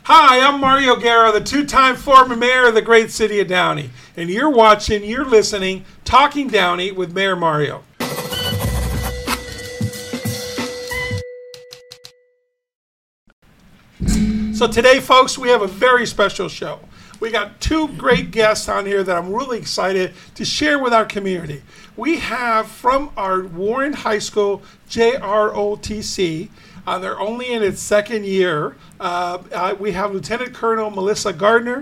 Hi, I'm Mario Guerra, the two-time former mayor of the great city of Downey. And you're listening, Talking Downey with Mayor Mario. So today, folks, we have a very special show. We got two great guests on here that I'm really excited to share with our community. We have from our Warren High School JROTC. They're only in its second year. We have Lieutenant Colonel Melissa Gardner,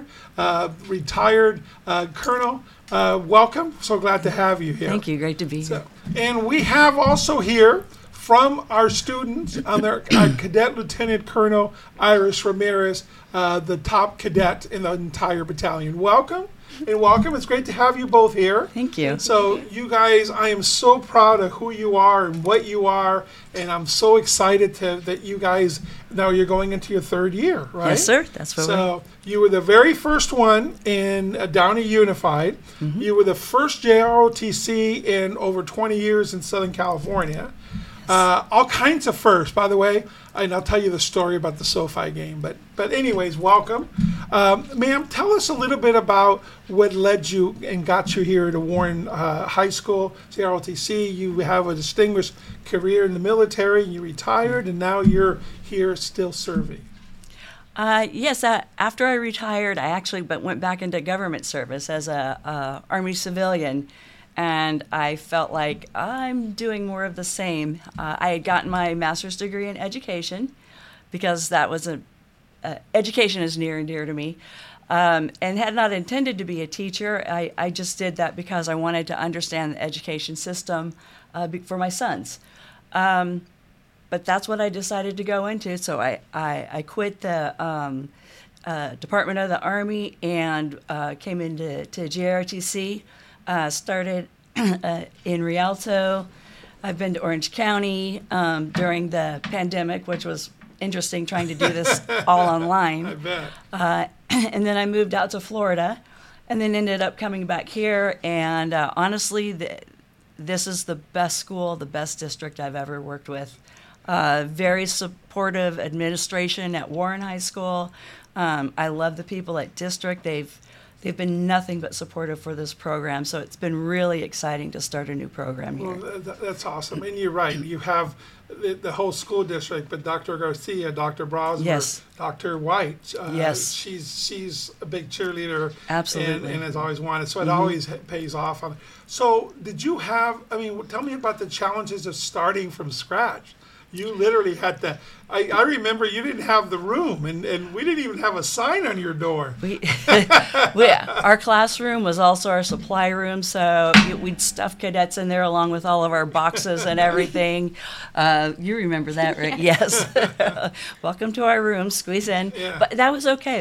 retired colonel. Welcome. So glad to have you here. Thank you. Great to be here. And we have also here from our students on our Cadet Lieutenant Colonel Iris Ramirez, the top cadet in the entire battalion. Welcome. And welcome. It's great to have you both here. Thank you. So you guys, I am so proud of who you are and what you are, and I'm so excited that you guys, now you're going into your third year, right? Yes, sir. That's what So you were the very first one in Downey Unified. Mm-hmm. You were the first JROTC in over 20 years in Southern California. All kinds of firsts, by the way, and I'll tell you the story about the SoFi game. But anyways, welcome. Ma'am, tell us a little bit about what led you and got you here to Warren High School, JROTC. You have a distinguished career in the military. You retired, and now you're here still serving. Yes, after I retired, I actually went back into government service as a Army civilian. And I felt like I'm doing more of the same. I had gotten my master's degree in education because that was education is near and dear to me, and had not intended to be a teacher. I just did that because I wanted to understand the education system for my sons. But that's what I decided to go into. So I quit the Department of the Army and came into JROTC. Started in Rialto. I've been to Orange County during the pandemic, which was interesting trying to do this all online. I bet. And then I moved out to Florida and then ended up coming back here. And honestly, this is the best school, the best district I've ever worked with. Very supportive administration at Warren High School. I love the people at district. They've been nothing but supportive for this program, so it's been really exciting to start a new program here. Well, that's awesome. And you're right. You have the whole school district, but Dr. Garcia, Dr. Brosmer, yes. Dr. White, yes. she's a big cheerleader. Absolutely. And has always wanted, so it always pays off. So did you have, tell me about the challenges of starting from scratch. You literally had to, I remember you didn't have the room, and we didn't even have a sign on your door. Our classroom was also our supply room, so we'd stuff cadets in there along with all of our boxes and everything. You remember that, right? Yes. Welcome to our room, squeeze in. Yeah. But that was okay.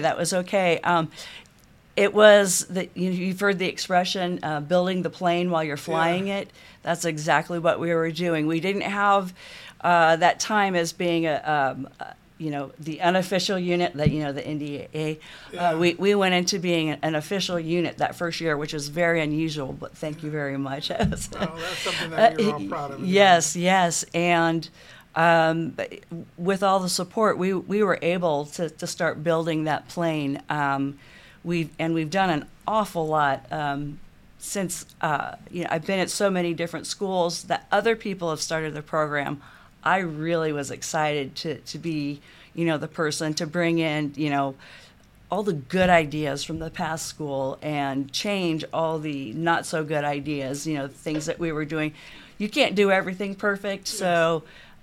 It was, you've heard the expression, building the plane while you're flying it. That's exactly what we were doing. We didn't have that time as being the unofficial unit, the NDAA. We went into being an official unit that first year, which is very unusual, but thank you very much. Well, that's something that you're all proud of. Yes. And with all the support, we were able to start building that plane. We've done an awful lot since I've been at so many different schools that other people have started the program. I really was excited to be, the person to bring in, all the good ideas from the past school and change all the not so good ideas, things that we were doing. You can't do everything perfect, so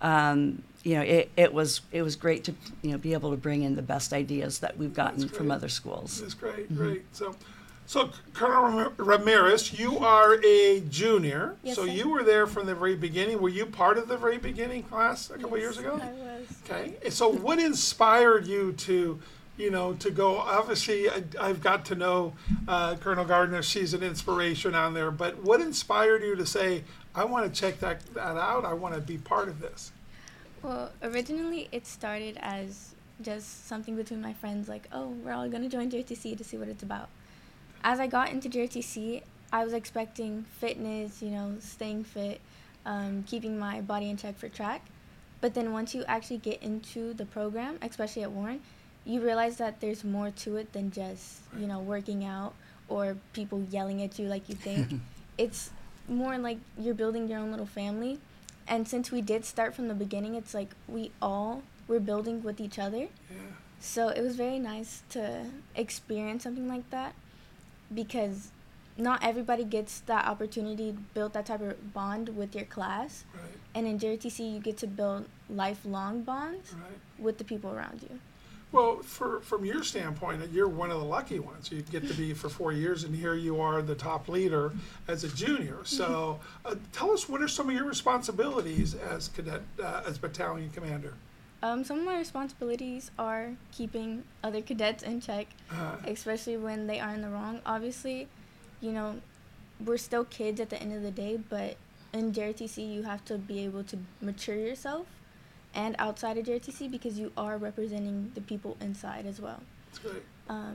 it was great to be able to bring in the best ideas that we've gotten from other schools. That's great, mm-hmm. Great. So Colonel Ramirez, you are a junior, yes, so sir. You were there from the very beginning. Were you part of the very beginning class a couple years ago? I was. Okay. So what inspired you to go? Obviously, I've got to know Colonel Gardner. She's an inspiration on there. But what inspired you to say, I want to check that out. I want to be part of this? Well, originally it started as just something between my friends, like, oh, we're all going to join JROTC to see what it's about. As I got into JROTC, I was expecting fitness, staying fit, keeping my body in check for track. But then once you actually get into the program, especially at Warren, you realize that there's more to it than just, you know, working out or people yelling at you like you think. It's more like you're building your own little family. And since we did start from the beginning, it's like we're building with each other. Yeah. So it was very nice to experience something like that, because not everybody gets that opportunity to build that type of bond with your class. Right. And in JROTC, you get to build lifelong bonds Right. with the people around you. Well, from your standpoint, you're one of the lucky ones. You get to be for 4 years, and here you are, the top leader as a junior. So, tell us, what are some of your responsibilities as as battalion commander? Some of my responsibilities are keeping other cadets in check, especially when they are in the wrong. Obviously, you know, we're still kids at the end of the day, but in JROTC, you have to be able to mature yourself and outside of JROTC, because you are representing the people inside as well. That's great.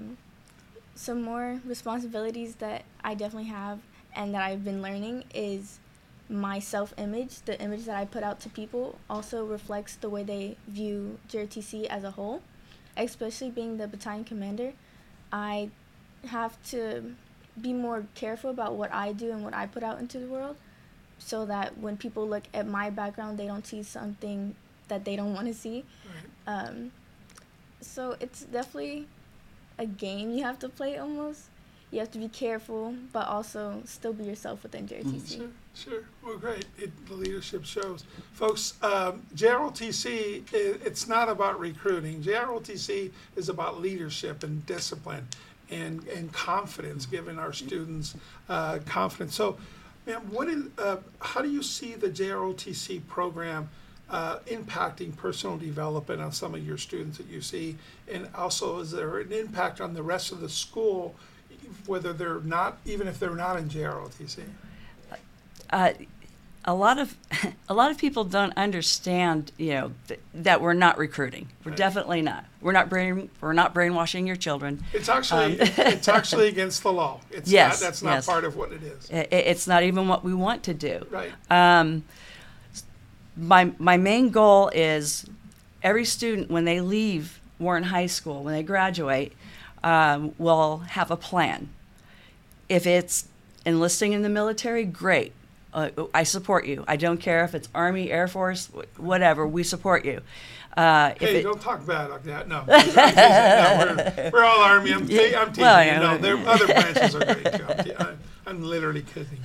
Some more responsibilities that I definitely have and that I've been learning is my self-image. The image that I put out to people also reflects the way they view JROTC as a whole. Especially being the battalion commander, I have to be more careful about what I do and what I put out into the world, so that when people look at my background, they don't see something that they don't want to see. Right. So it's definitely a game you have to play almost. You have to be careful, but also still be yourself within JROTC. Sure. Well, great. The leadership shows. Folks, JROTC, it's not about recruiting. JROTC is about leadership and discipline and confidence, giving our students confidence. So, ma'am, how do you see the JROTC program impacting personal development on some of your students that you see? And also, is there an impact on the rest of the school, whether they're not, even if they're not in JROTC? A lot of people don't understand, that we're not recruiting. We're definitely not. We're not brainwashing your children. It's actually against the law. That's not part of what it is. It's not even what we want to do. Right. My main goal is every student, when they leave Warren High School, when they graduate, will have a plan. If it's enlisting in the military, great. I support you. I don't care if it's Army, Air Force, whatever. We support you. Don't talk bad like that. No, no, we're all Army. I'm teasing you. No, other branches are great too. I'm literally kidding.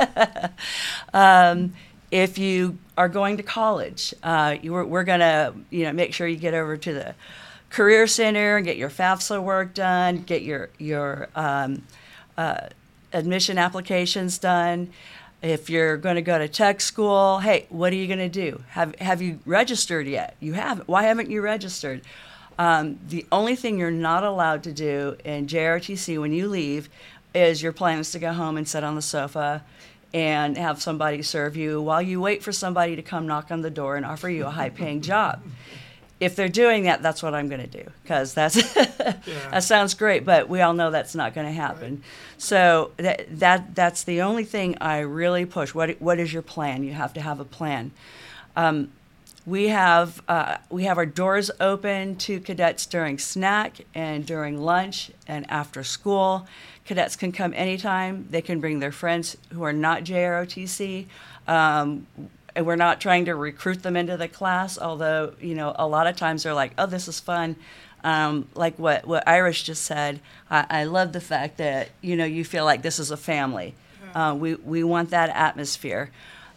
So. If you are going to college, we're gonna make sure you get over to the Career Center and get your FAFSA work done, get your admission applications done. If you're going to go to tech school, hey, what are you going to do? Have you registered yet? You haven't. Why haven't you registered? The only thing you're not allowed to do in JROTC when you leave is your plan is to go home and sit on the sofa and have somebody serve you while you wait for somebody to come knock on the door and offer you a high-paying job. If they're doing that, that's what I'm going to do, because that sounds great, but we all know that's not going to happen. Right. So that's the only thing I really push. What is your plan? You have to have a plan. We have our doors open to cadets during snack and during lunch and after school. Cadets can come anytime. They can bring their friends who are not JROTC. And we're not trying to recruit them into the class, although, a lot of times they're like, oh, this is fun. Like what Irish just said, I love the fact that, you feel like this is a family. We want that atmosphere.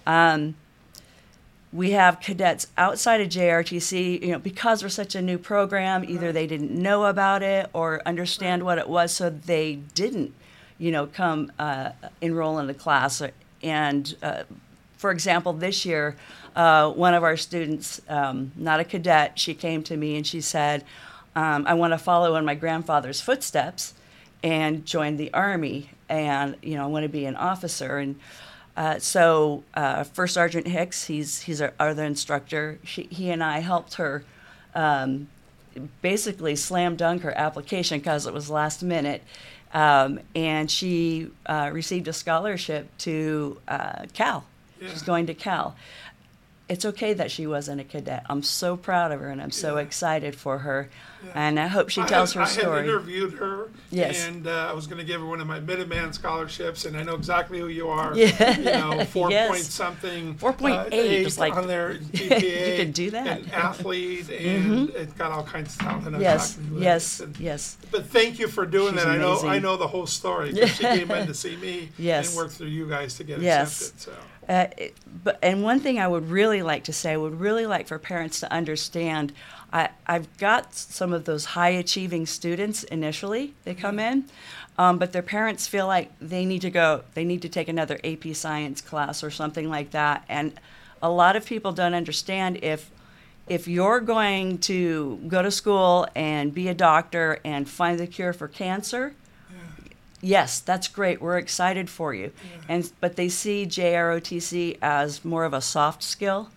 We have cadets outside of JROTC, because we're such a new program, either they didn't know about it or understand what it was, so they didn't, come enroll in the class. And for example, this year, one of our students, not a cadet, she came to me and she said, I want to follow in my grandfather's footsteps and join the Army, and I want to be an officer. And so First Sergeant Hicks, he's our other instructor. He and I helped her basically slam dunk her application because it was last minute. And she received a scholarship to Cal. Yeah. She's going to Cal. It's okay that she wasn't a cadet. I'm so proud of her, and I'm so excited for her. And I hope she tells her I story. had interviewed her, Yes. and I was going to give her one of my Minuteman scholarships, and I know exactly who you are. Yeah. You know, 4 Yes. point something. 4.8, just like on their GPA. you could do that. An athlete, and it's got all kinds of talent. I know Yes, exactly who it yes, is. And- yes. But thank you for doing She's that. amazing. I know the whole story. 'Cause she came in to see me Yes. and worked through you guys to get Yes. accepted. So. And one thing I would really like to say, I would really like for parents to understand, I've got some of those high achieving students initially, they come in, but their parents feel like they need to take another AP Science class or something like that. And a lot of people don't understand if you're going to go to school and be a doctor and find the cure for cancer, yes, that's great. We're excited for you. Yeah. But they see JROTC as more of a soft skill.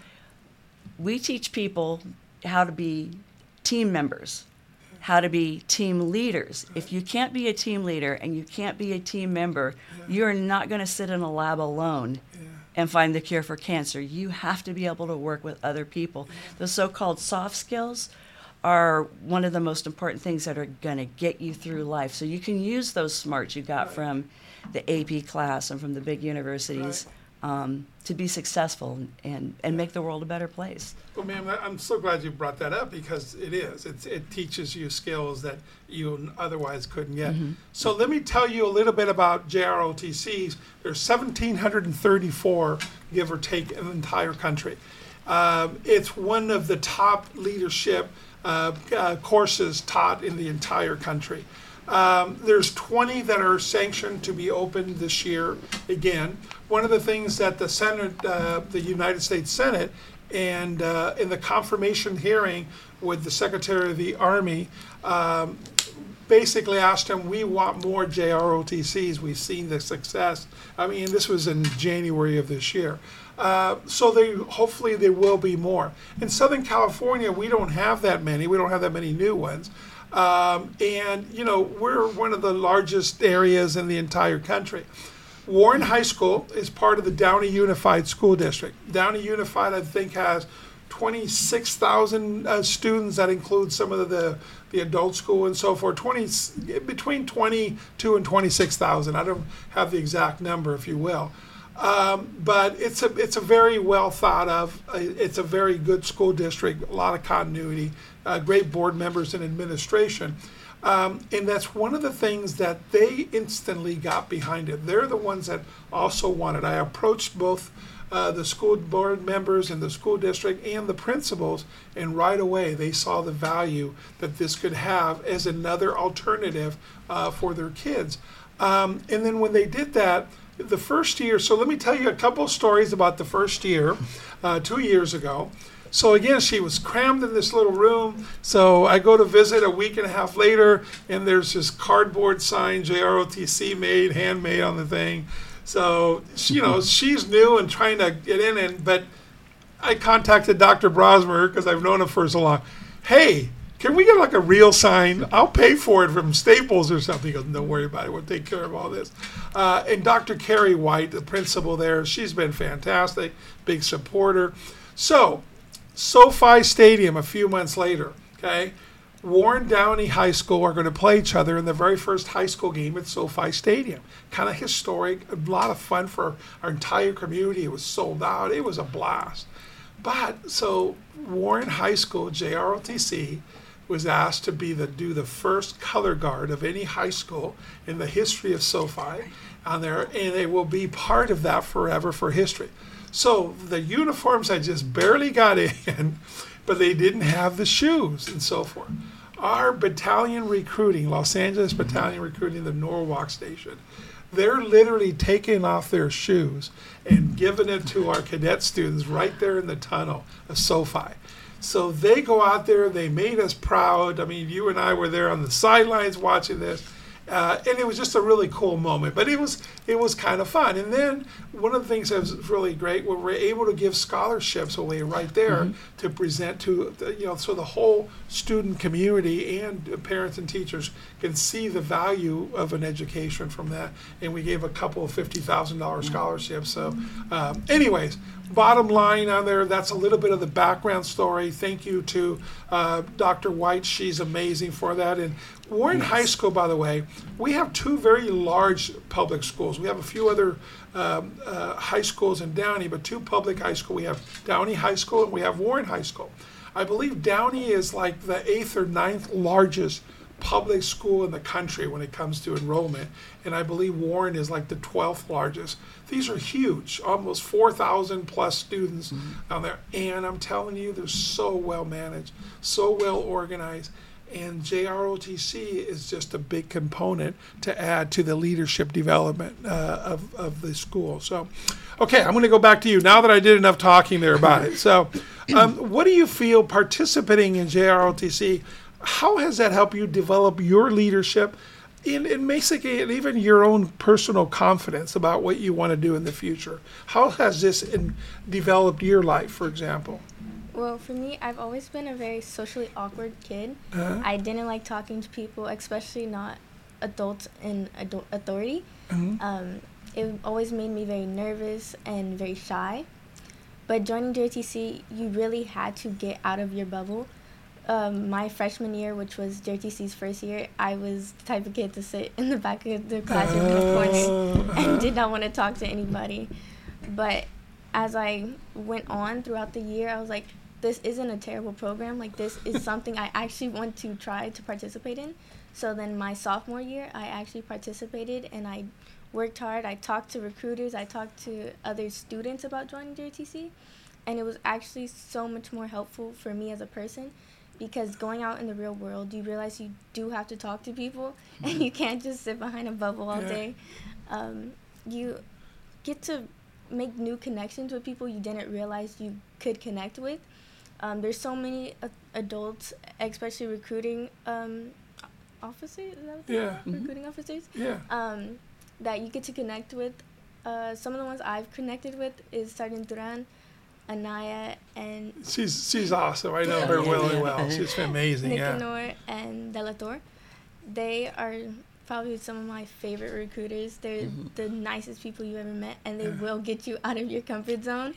We teach people how to be team members, how to be team leaders. If you can't be a team leader and you can't be a team member, you're not going to sit in a lab alone and find the cure for cancer. You have to be able to work with other people. The so-called soft skills are one of the most important things that are going to get you through life. So you can use those smarts you got from the AP class and from the big universities to be successful and make the world a better place. Well, ma'am, I'm so glad you brought that up because it is. It teaches you skills that you otherwise couldn't get. So let me tell you a little bit about JROTCs. There's 1,734, give or take, in the entire country. It's one of the top leadership courses taught in the entire country. There's 20 that are sanctioned to be opened this year. Again, one of the things that the Senate, the United States Senate, and in the confirmation hearing with the Secretary of the Army, basically asked him, we want more JROTCs. We've seen the success. I mean, this was in January of this year. So hopefully there will be more. In Southern California, we don't have that many. We don't have that many new ones. And, you know, we're one of the largest areas in the entire country. Warren High School is part of the Downey Unified School District. Downey Unified, I think, has 26,000 students. That includes some of the adult school and so forth. Between 22 and 26,000. I don't have the exact number, if you will. But it's a very well thought of. It's a very good school district. A lot of continuity. Great board members and administration. And that's one of the things that they instantly got behind it. They're the ones that also wanted. I approached both the school board members in the school district and the principals, and right away they saw the value that this could have as another alternative for their kids. And then when they did that, the first year, so let me tell you a couple of stories about the first year, 2 years ago. So again, she was crammed in this little room. So I go to visit a week and a half later, and there's this cardboard sign, JROTC made, handmade on the thing. So, you know, she's new and trying to get in, but I contacted Dr. Brosmer because I've known him for so long. Hey, can we get like a real sign? I'll pay for it from Staples or something. He goes, don't worry about it. We'll take care of all this. And Dr. Carrie White, the principal there, she's been fantastic, big supporter. So, SoFi Stadium a few months later, okay? Warren Downey High School are going to play each other in the very first high school game at SoFi Stadium. Kind of historic, a lot of fun for our entire community. It was sold out. It was a blast. But so Warren High School, JROTC, was asked to do the first color guard of any high school in the history of SoFi on there, and they will be part of that forever for history. So the uniforms I just barely got in, but they didn't have the shoes and so forth. Our battalion recruiting, Los Angeles Battalion Recruiting, the Norwalk Station, they're literally taking off their shoes and giving it to our cadet students right there in the tunnel of SoFi. So they go out there, they made us proud. I mean, you and I were there on the sidelines watching this, And it was just a really cool moment. But it was kind of fun. And then one of the things that was really great, we were able to give scholarships away right there to present to, so the whole student community and parents and teachers can see the value of an education from that. And we gave a couple of $50,000 scholarships. So anyways, bottom line on there, that's a little bit of the background story. Thank you to Dr. White. She's amazing for that. And Warren High School, by the way, we have two very large public schools. We have a few other high schools in Downey, but two public high schools. We have Downey High School and we have Warren High School. I believe Downey is like the 8th or 9th largest public school in the country when it comes to enrollment, and I believe Warren is like the 12th largest. These are huge, almost 4,000 plus students down there, and I'm telling you, they're so well managed, so well organized, and JROTC is just a big component to add to the leadership development of the school. So, okay, I'm going to go back to you now that I did enough talking there about it. So, what do you feel participating in JROTC? How has that helped you develop your leadership in basically and even your own personal confidence about what you want to do in the future? How has this developed your life, for example? Well, for me, I've always been a very socially awkward kid. I didn't like talking to people, especially not adults in authority. It always made me very nervous and very shy. But joining JROTC, you really had to get out of your bubble. My freshman year, which was JROTC's first year, I was the type of kid to sit in the back of the classroom in the corner and did not want to talk to anybody. But as I went on throughout the year, I was like, this isn't a terrible program. Like, this is something I actually want to try to participate in. So then my sophomore year, I actually participated and I worked hard. I talked to recruiters. I talked to other students about joining JROTC. And it was actually so much more helpful for me as a person, because going out in the real world, you realize you do have to talk to people and you can't just sit behind a bubble all day. You get to make new connections with people you didn't realize you could connect with. There's so many adults, especially recruiting officers, is that what they're called? Recruiting officers? That you get to connect with. Some of the ones I've connected with is Sergeant Duran, Anaya, and she's awesome. I know her really well. She's amazing. Nicanor and Delator. They are probably some of my favorite recruiters. They're the nicest people you ever met, and they will get you out of your comfort zone.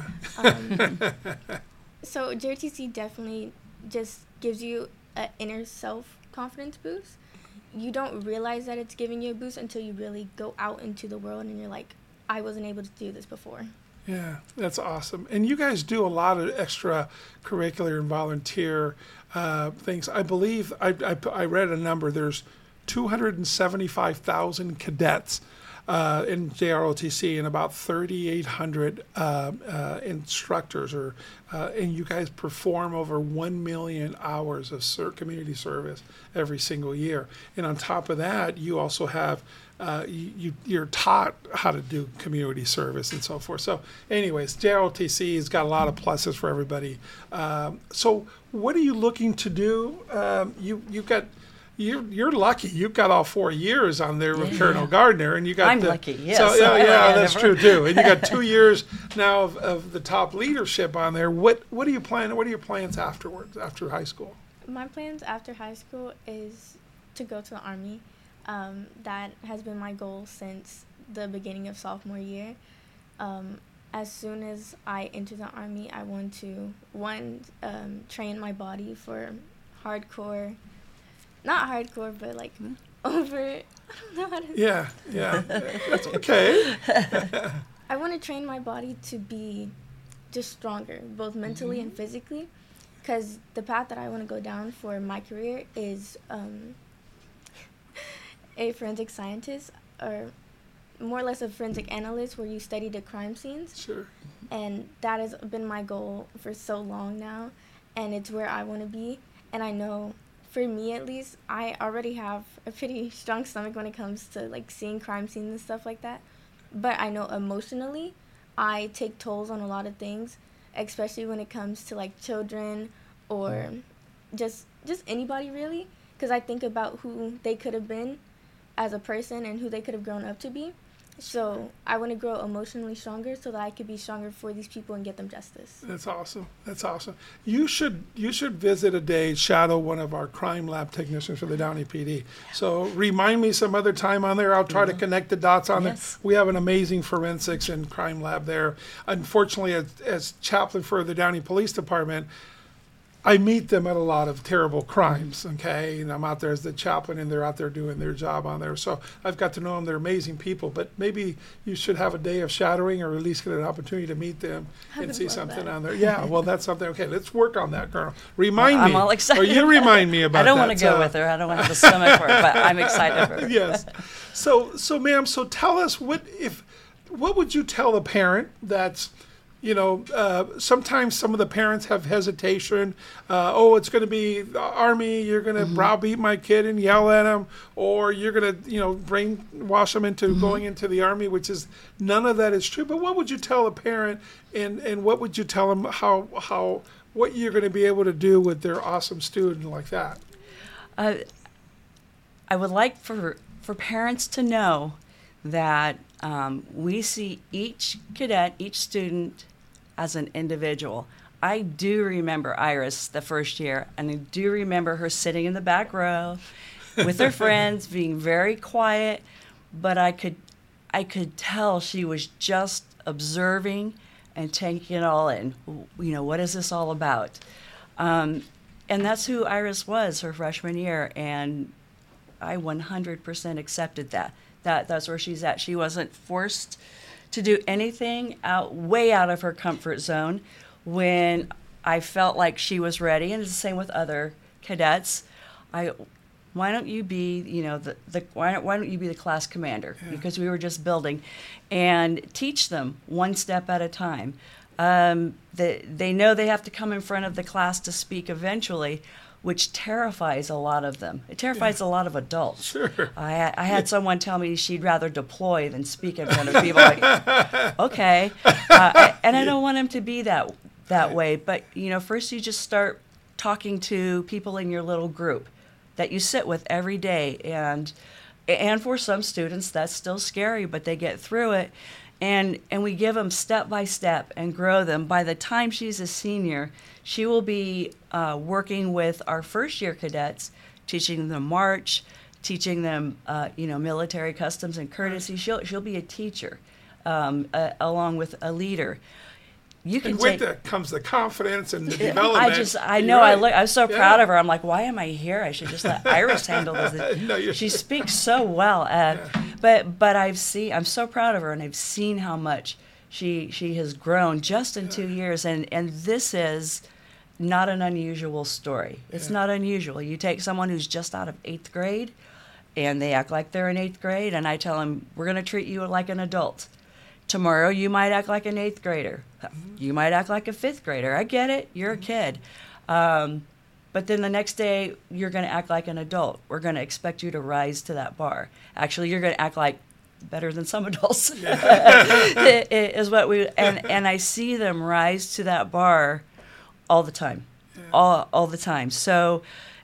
So JROTC definitely just gives you an inner self-confidence boost. You don't realize that it's giving you a boost until you really go out into the world and you're like, I wasn't able to do this before. Yeah, that's awesome. And you guys do a lot of extracurricular and volunteer things. I believe I read a number. There's 275,000 cadets in JROTC and about 3,800 instructors, and you guys perform over 1 million hours of community service every single year. And on top of that, you also have you're taught how to do community service and so forth. So anyways, JROTC has got a lot of pluses for everybody. So what are you looking to do? You're lucky. You've got all 4 years on there with Colonel Gardner, and you got. I'm lucky. Yes. So, that's true too. And you got 2 years now of the top leadership on there. What are you planning? What are your plans afterwards, after high school? My plans after high school is to go to the Army. That has been my goal since the beginning of sophomore year. As soon as I enter the Army, I want to train my body for hardcore. Not hardcore, but like over. I don't know how to. Yeah, that's okay. I want to train my body to be just stronger, both mentally and physically, because the path that I want to go down for my career is a forensic scientist, or more or less a forensic analyst, where you study the crime scenes. Sure. And that has been my goal for so long now, and it's where I want to be. And I know, for me at least, I already have a pretty strong stomach when it comes to like seeing crime scenes and stuff like that. But I know emotionally, I take tolls on a lot of things, especially when it comes to like children or just anybody really, because I think about who they could have been as a person and who they could have grown up to be. So I want to grow emotionally stronger so that I could be stronger for these people and get them justice. That's awesome. That's awesome. You should visit a day, shadow one of our crime lab technicians for the Downey PD. So remind me some other time on there. I'll try to connect the dots on there. We have an amazing forensics and crime lab there. Unfortunately, as chaplain for the Downey Police Department, I meet them at a lot of terrible crimes, okay? And I'm out there as the chaplain, and they're out there doing their job on there. So I've got to know them. They're amazing people. But maybe you should have a day of shadowing, or at least get an opportunity to meet them and see something on there. Yeah, well, that's something. Okay, let's work on that, girl. Remind me. I'm all excited. Or you remind me about that. I don't want to go with her. I don't have the stomach for it, but I'm excited for her. Yes. So ma'am, so tell us, what would you tell a parent that's, sometimes some of the parents have hesitation. It's going to be the Army. You're going to browbeat my kid and yell at him, or you're going to, brainwash them into going into the Army, which is, none of that is true. But what would you tell a parent, and what would you tell them what you're going to be able to do with their awesome student like that? I would like for parents to know that we see each cadet, each student as an individual. I do remember Iris the first year, and I do remember her sitting in the back row with her friends, being very quiet, but I could tell she was just observing and taking it all in. What is this all about? And that's who Iris was her freshman year, and I 100% accepted that. That's where she's at. She wasn't forced to do anything way out of her comfort zone. When I felt like she was ready, and it's the same with other cadets, why don't you be, why don't you be the class commander? Yeah. Because we were just building, and teach them one step at a time. They know they have to come in front of the class to speak eventually, which terrifies a lot of them. It terrifies a lot of adults. Sure. I had someone tell me she'd rather deploy than speak in front of people. Like, okay. And I don't want them to be that way. But, first you just start talking to people in your little group that you sit with every day. And for some students, that's still scary, but they get through it. And we give them step by step and grow them. By the time she's a senior, she will be working with our first year cadets, teaching them march, teaching them military customs and courtesy. She'll be a teacher along with a leader. With that comes the confidence and the development. I know. Right. I'm so proud of her. I'm like, why am I here? I should just let Iris handle this. No, she speaks so well. But I'm so proud of her, and I've seen how much she has grown just in 2 years. And this is not an unusual story. It's not unusual. You take someone who's just out of 8th grade, and they act like they're in 8th grade, and I tell them, we're going to treat you like an adult. Tomorrow you might act like an 8th grader. You might act like a 5th grader. I get it. You're a kid. But then the next day you're going to act like an adult. We're going to expect you to rise to that bar. Actually, you're going to act like better than some adults. Is what and I see them rise to that bar all the time. All the time. So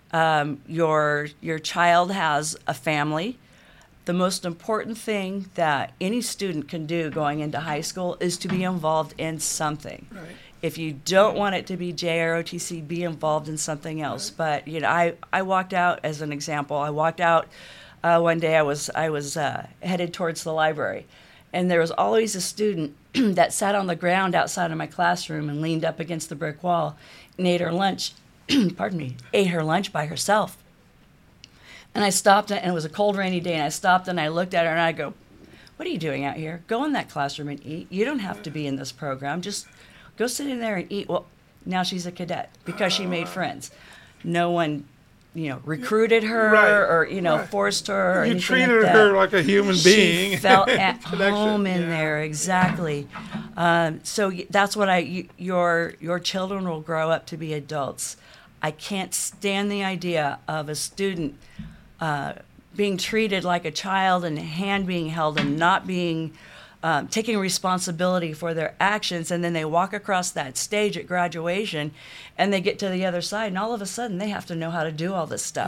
your child has a family. The most important thing that any student can do going into high school is to be involved in something. Right. If you don't want it to be JROTC, be involved in something else. Right. But I walked out, as an example. I walked out one day. I was headed towards the library, and there was always a student that sat on the ground outside of my classroom and leaned up against the brick wall and ate her lunch. Ate her lunch by herself. And I stopped, and it was a cold, rainy day, and I stopped and I looked at her and I go, what are you doing out here? Go in that classroom and eat. You don't have to be in this program. Just go sit in there and eat. Well, now she's a cadet because she made friends. No one, recruited her or, forced her or anything treated like that. her like a human being. She felt at home in there, exactly. So that's what your children will grow up to be adults. I can't stand the idea of a student being treated like a child and hand being held and not being taking responsibility for their actions, and then they walk across that stage at graduation and they get to the other side and all of a sudden they have to know how to do all this stuff.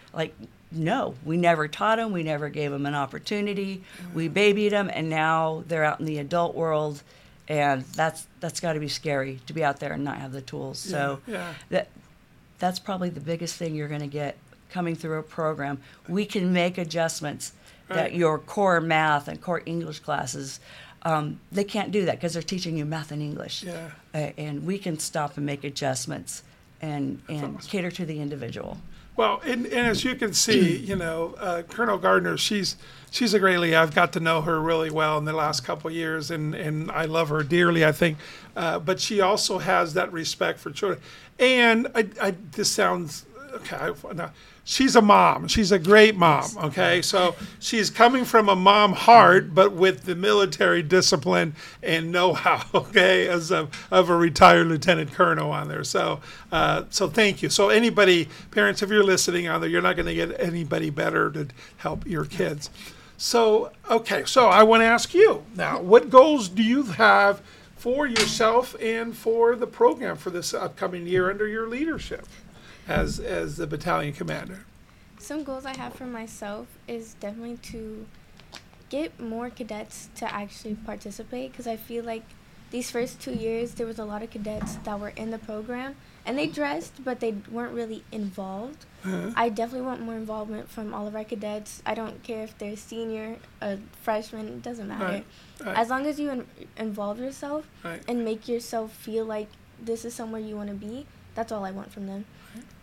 Like, no, we never taught them. We never gave them an opportunity. We babied them, and now they're out in the adult world, and that's got to be scary to be out there and not have the tools. So that's probably the biggest thing you're going to get coming through a program. We can make adjustments that your core math and core English classes, they can't do that because they're teaching you math and English. And we can stop and make adjustments and cater to the individual. Well, and as you can see, you know, Colonel Gardner, she's a great lady. I've got to know her really well in the last couple of years, and I love her dearly, I think. But she also has that respect for children. And this sounds, okay, no, she's a mom. She's a great mom, okay? So she's coming from a mom heart, but with the military discipline and know-how, okay, as of a retired lieutenant colonel on there. So thank you. So anybody, parents, if you're listening on there, you're not going to get anybody better to help your kids. So, okay, so I want to ask you now, what goals do you have for yourself and for the program for this upcoming year under your leadership as the battalion commander? Some goals I have for myself is definitely to get more cadets to actually participate, because I feel like these first 2 years there was a lot of cadets that were in the program and they dressed but they weren't really involved. I definitely want more involvement from all of our cadets. I don't care if they're senior, a freshman, it doesn't matter. As long as you involve yourself and make yourself feel like this is somewhere you want to be, that's all I want from them.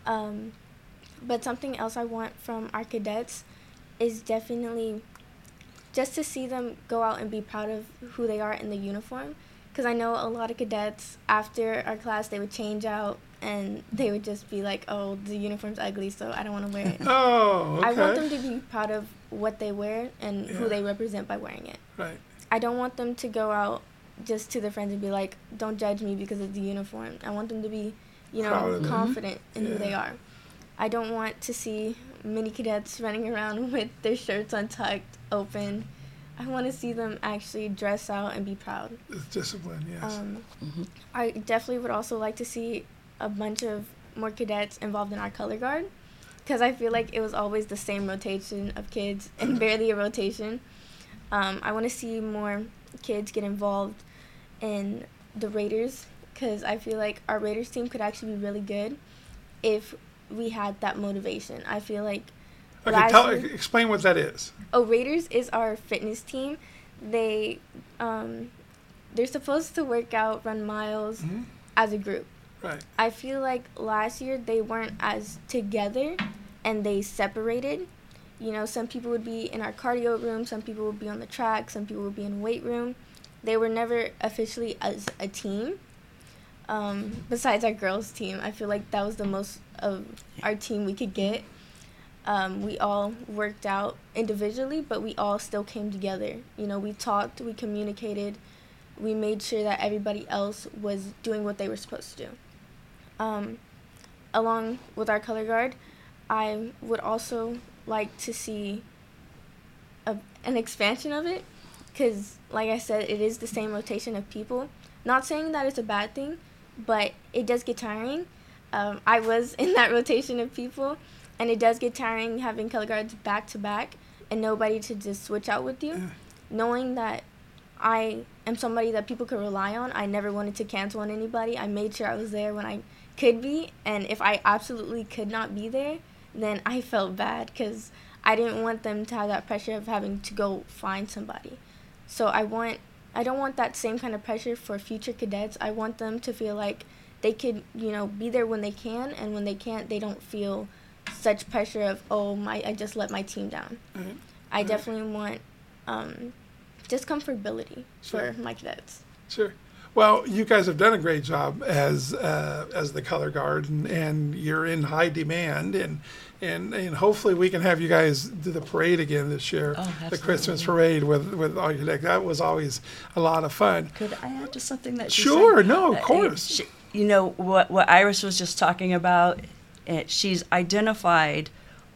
But something else I want from our cadets is definitely just to see them go out and be proud of who they are in the uniform. Because I know a lot of cadets, after our class, they would change out and they would just be like, oh, the uniform's ugly, so I don't want to wear it. Oh, okay. I want them to be proud of what they wear and who they represent by wearing it. Right. I don't want them to go out just to their friends and be like, don't judge me because of the uniform. I want them to be, you know, confident in who they are. I don't want to see mini cadets running around with their shirts untucked, open. I want to see them actually dress out and be proud. It's discipline, yes. I definitely would also like to see a bunch of more cadets involved in our color guard, because I feel like it was always the same rotation of kids and barely a rotation. I want to see more kids get involved in the Raiders, because I feel like our Raiders team could actually be really good if we had that motivation. I feel like explain what that is. Oh, Raiders is our fitness team. They're supposed to work out, run miles as a group. Right. I feel like last year they weren't as together and they separated. You know, some people would be in our cardio room, some people would be on the track, some people would be in weight room. They were never officially as a team. Besides our girls team, I feel like that was the most of our team we could get. We all worked out individually, but we all still came together. You know, we talked, we communicated, we made sure that everybody else was doing what they were supposed to do. Along with our color guard, I would also like to see an expansion of it, because, like I said, it is the same rotation of people. Not saying that it's a bad thing, but it does get tiring. I was in that rotation of people, and it does get tiring having color guards back to back and nobody to just switch out with you. Knowing that I am somebody that people could rely on, I never wanted to cancel on anybody. I made sure I was there when I could be, and if I absolutely could not be there, then I felt bad, because I didn't want them to have that pressure of having to go find somebody. So I don't want that same kind of pressure for future cadets. I want them to feel like they could, you know, be there when they can, and when they can't, they don't feel such pressure of, I just let my team down. I definitely want just comfortability for my cadets. Sure. Well, you guys have done a great job as the color guard, and you're in high demand, and hopefully we can have you guys do the parade again this year, the Christmas parade with all your cadets. That was always a lot of fun. Could I add to something that she Sure, said? no, of course. You know, what Iris was just talking about, she's identified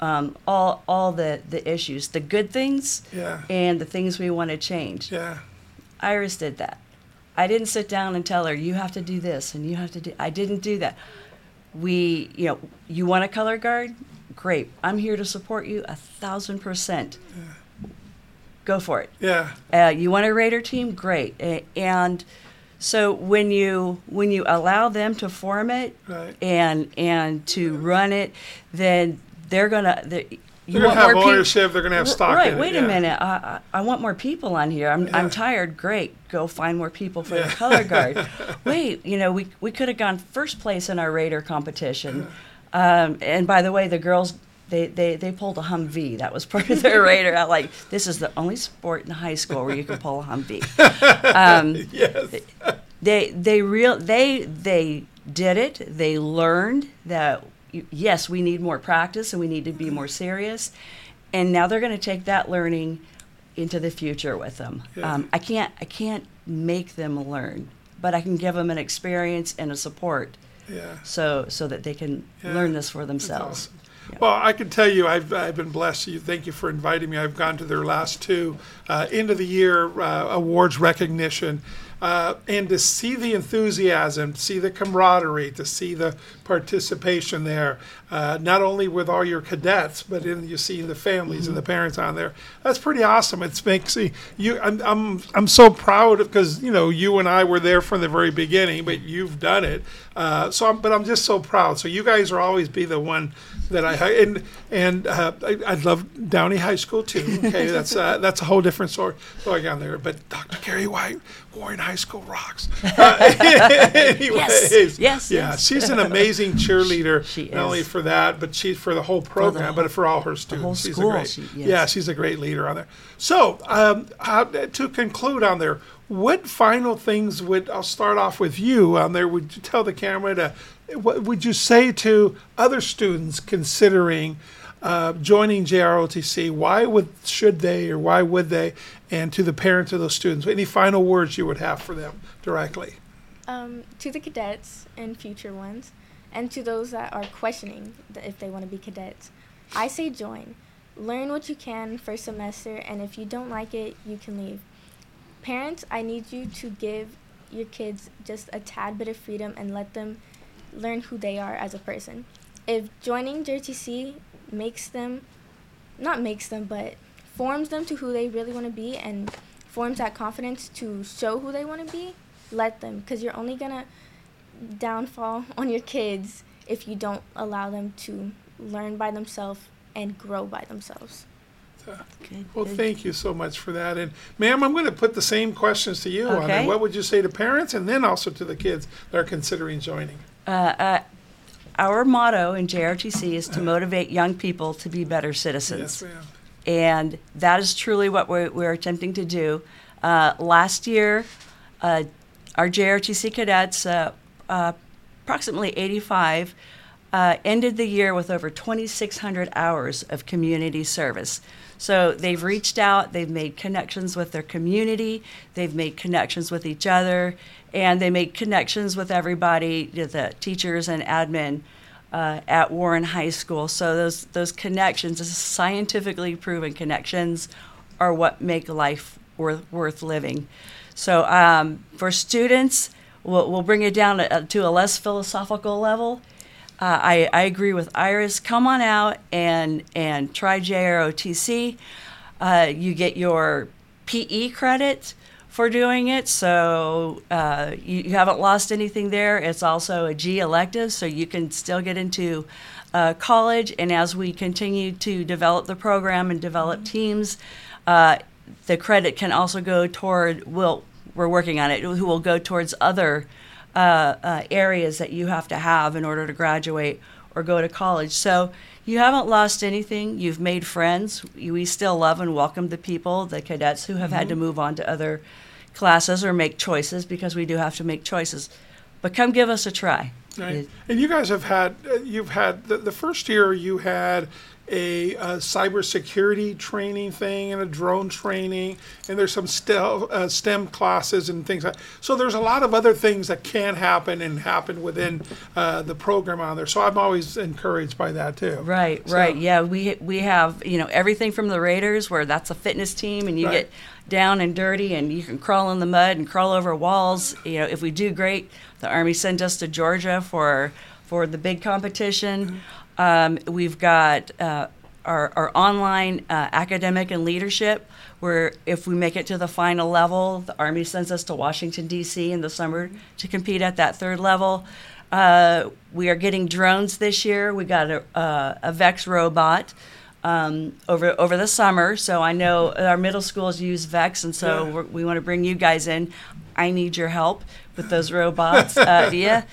all the issues, the good things and the things we want to change. Yeah. Iris did that. I didn't sit down and tell her, you have to do this and you have to do, I didn't do that. You want a color guard? great. I'm here to support you 1,000%. Go for it. Yeah. You want a Raider team? Great. And so when you allow them to form it Right. and to run it, then they're gonna. You They're going to want have more ownership. They're going to have stock Right. in it. Wait a minute. I want more people on here. I'm tired. Great. Go find more people for the color guard. Wait. We could have gone first place in our Raider competition. And by the way, the girls. They pulled a Humvee. That was part of their Raider. This is the only sport in high school where you can pull a Humvee. Yes. They did it. They learned that yes, we need more practice and we need to be more serious. And now they're going to take that learning into the future with them. Yeah. I can't make them learn, but I can give them an experience and a support. Yeah. So that they can learn this for themselves. Awesome. Well, I can tell you, I've been blessed. Thank you for inviting me. I've gone to their last two end of the year awards recognition, and to see the enthusiasm, see the camaraderie, to see the participation there, not only with all your cadets, but you see the families and the parents on there. That's pretty awesome. It makes you. I'm so proud because you and I were there from the very beginning, but you've done it. But I'm just so proud. So you guys will always be the one that I love Downey High School too. Okay, that's a whole different story going on there. But Dr. Carrie White, Warren High School rocks. Anyways, yes. She's an amazing cheerleader. She is. Not only for that, but she's for the whole program, but for all her students. whole She's school, a great, yes. yeah, she's a great leader on there. So to conclude on there, what final things I'll start off with you on there? Would you tell the camera what would you say to other students considering joining JROTC? Why should they or why would they? And to the parents of those students, any final words you would have for them directly? To the cadets and future ones, and to those that are questioning if they want to be cadets, I say join. Learn what you can first semester, and if you don't like it, you can leave. Parents, I need you to give your kids just a tad bit of freedom and let them learn who they are as a person. If joining JROTC but forms them to who they really want to be and forms that confidence to show who they want to be, let them, because you're only going to downfall on your kids if you don't allow them to learn by themselves and grow by themselves. Well, thank you so much for that. And, ma'am, I'm going to put the same questions to you on Okay. it. What would you say to parents and then also to the kids that are considering joining? Our motto in JROTC is to motivate young people to be better citizens. Yes, ma'am. And that is truly what we're attempting to do. Last year, our JROTC cadets, approximately 85, ended the year with over 2,600 hours of community service. So they've reached out, they've made connections with their community, they've made connections with each other, and they made connections with everybody, the teachers and admin at Warren High School. So those connections, those scientifically proven connections, are what make life worth living. So for students, we'll bring it down to a less philosophical level. I agree with Iris. Come on out and try JROTC. You get your PE credit for doing it, so you haven't lost anything there. It's also a G elective, so you can still get into college. And as we continue to develop the program and develop teams, the credit can also go toward, we're working on it, who will go towards other areas that you have to have in order to graduate or go to college. So you haven't lost anything. You've made friends. We still love and welcome the people, the cadets who have had to move on to other classes or make choices, because we do have to make choices. But come give us a try. Right. And you guys have had, the first year you had a cybersecurity training thing and a drone training, and there's some STEM classes and things like that. So there's a lot of other things that can happen and happen within the program on there. So I'm always encouraged by that too. Right, So- right. Yeah, we have, everything from the Raiders, where that's a fitness team and you Right. get down and dirty and you can crawl in the mud and crawl over walls. If we do great, the Army sent us to Georgia for the big competition. We've got our online academic and leadership, where if we make it to the final level, the Army sends us to Washington, D.C. in the summer to compete at that third level. We are getting drones this year. We got a VEX robot over the summer. So I know our middle schools use VEX, and so we want to bring you guys in. I need your help with those robots. We're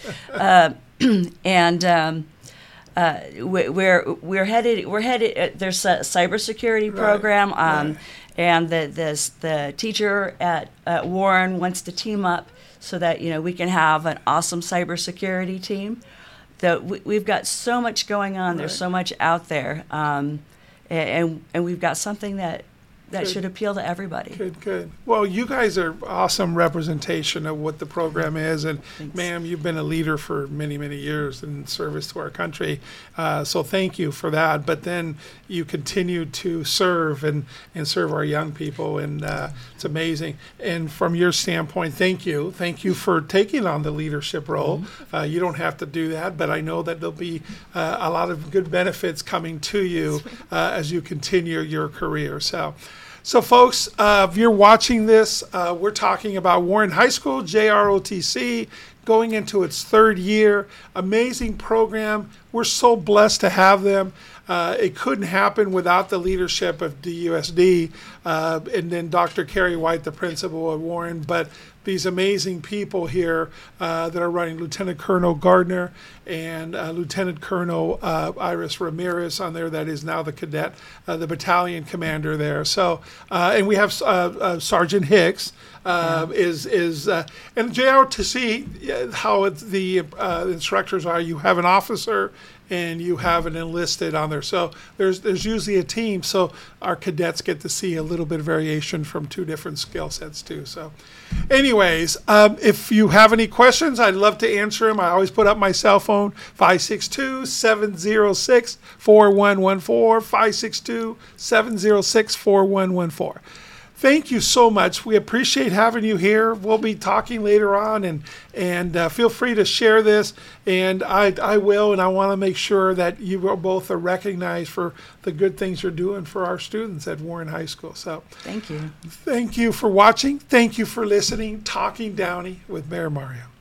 headed. There's a cybersecurity program, and the teacher at Warren wants to team up so that we can have an awesome cybersecurity team. We've got so much going on. There's so much out there, and we've got something that should appeal to everybody. Good. Well, you guys are awesome representation of what the program is, and Thanks. Ma'am, you've been a leader for many, many years in service to our country. So thank you for that. But then you continue to serve and serve our young people, and it's amazing. And from your standpoint, thank you. Thank you for taking on the leadership role. You don't have to do that, but I know that there'll be a lot of good benefits coming to you as you continue your career. So folks, if you're watching this, we're talking about Warren High School, JROTC, going into its third year. Amazing program. We're so blessed to have them. It couldn't happen without the leadership of DUSD and then Dr. Carrie White, the principal at Warren, but these amazing people here that are running, Lieutenant Colonel Gardner and Lieutenant Colonel Iris Ramirez on there, that is now the cadet, the battalion commander there. So, and we have Sergeant Hicks. And JR, to see how the instructors are, you have an officer and you have an enlisted on there. So there's usually a team, so our cadets get to see a little bit of variation from two different skill sets too. So anyways, if you have any questions, I'd love to answer them. I always put up my cell phone, 562-706-4114, 562-706-4114. Thank you so much. We appreciate having you here. We'll be talking later on, and feel free to share this. And I will, and I want to make sure that you both are recognized for the good things you're doing for our students at Warren High School. So Thank you. thank you for watching. Thank you for listening. Talking Downey with Mayor Mario.